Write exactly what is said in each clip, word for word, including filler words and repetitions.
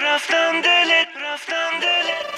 رفتم دلت رفتم دلت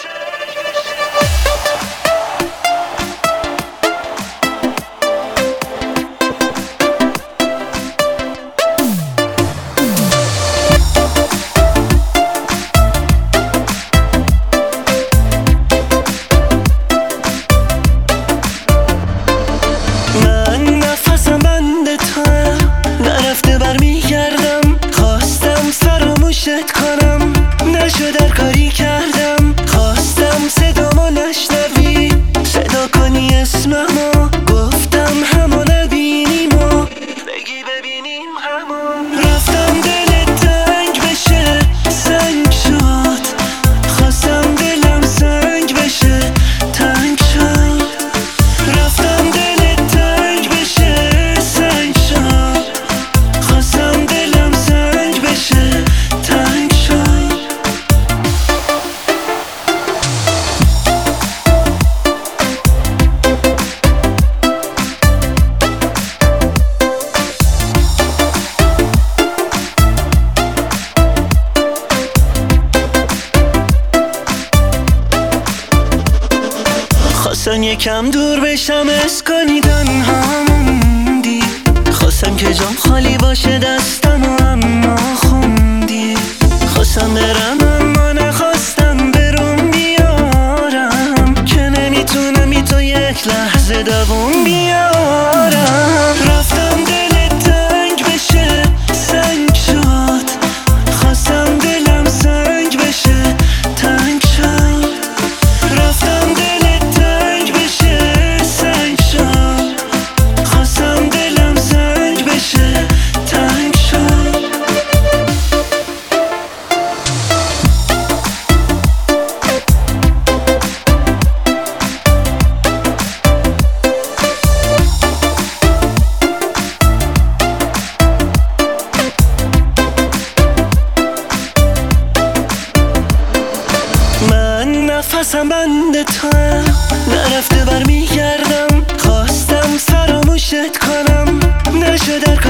من نفسم بند تو نرفته برمیگردم، خواستم فراموشت کنم نشد هر کاری کردم، خواستم صدامو نشنوی صدا کنی اسممو، گفتم همو نبینیم و بگی ببینیم همو. رفتم دلت تنگ بشه سنگ شد، خواستم دلم سنگ بشه تنگ شد. رفتم دلت تنگ بشه سنگ شد، خواستم دلم سنگ بشه تنگ شد. خواستم یکم دور بشم اس کنی تنها موندی، خواستم که جام خالی باشه دستم و اما خوندی، خواستم برم اما نخواستم برون بیارم که نمیتونم بی تو یک لحظه دووم بیارم. رفتم دلت تنگ بشه سنگ شد، خواستم دلم سنگ بشه تنگ شد. رفتم دلت تنگ بشه سنگ شد، خواستم دلم سنگ بشه تنگ شد. من نفسم بند تو نرفته برمیگردم، خواستم فراموشت کنم نشد هر